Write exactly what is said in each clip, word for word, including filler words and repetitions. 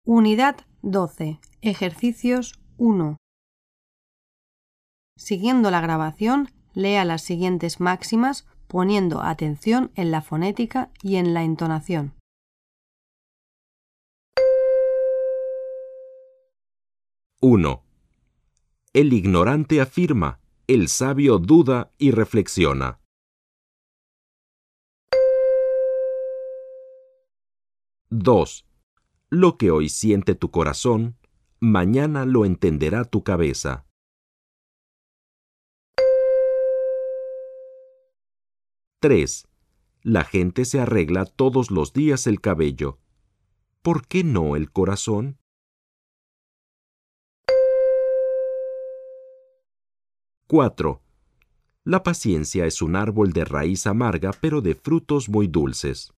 Unidad doce. Ejercicios uno. Siguiendo la grabación, lea las siguientes máximas poniendo atención en la fonética y en la entonación. uno. El ignorante afirma, el sabio duda y reflexiona. dos. Lo que hoy siente tu corazón, mañana lo entenderá tu cabeza. tres. La gente se arregla todos los días el cabello. ¿Por qué no el corazón? cuatro. La paciencia es un árbol de raíz amarga pero de frutos muy dulces.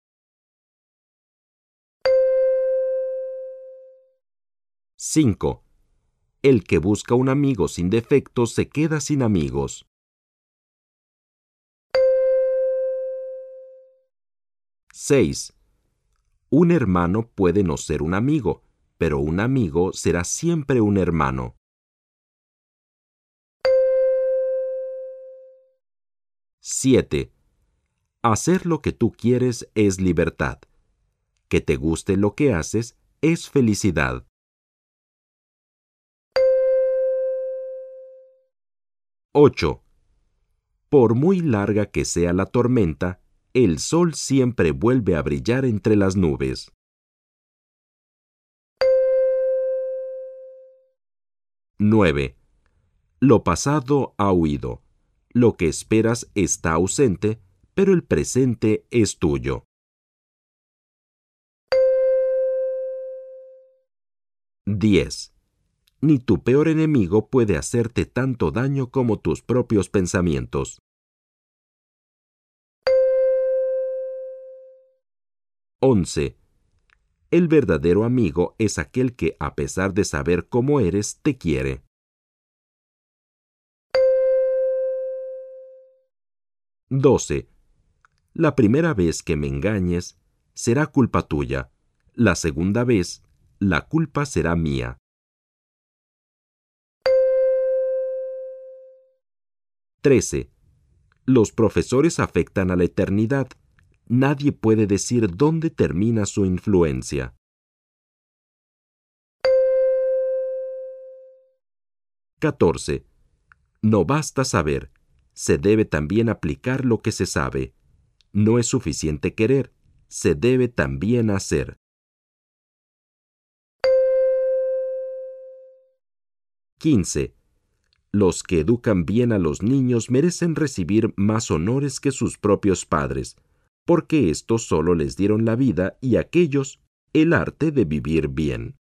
cinco. El que busca un amigo sin defectos se queda sin amigos. seis. Un hermano puede no ser un amigo, pero un amigo será siempre un hermano. siete. Hacer lo que tú quieres es libertad. Que te guste lo que haces es felicidad. ocho. Por muy larga que sea la tormenta, el sol siempre vuelve a brillar entre las nubes. nueve. Lo pasado ha huido. Lo que esperas está ausente, pero el presente es tuyo. diez. Ni tu peor enemigo puede hacerte tanto daño como tus propios pensamientos. once. El verdadero amigo es aquel que, a pesar de saber cómo eres, te quiere. doce. La primera vez que me engañes, será culpa tuya. La segunda vez, la culpa será mía. trece. Los profesores afectan a la eternidad. Nadie puede decir dónde termina su influencia. catorce. No basta saber, se debe también aplicar lo que se sabe. No es suficiente querer, se debe también hacer. quince. Los que educan bien a los niños merecen recibir más honores que sus propios padres, porque estos solo les dieron la vida y aquellos el arte de vivir bien.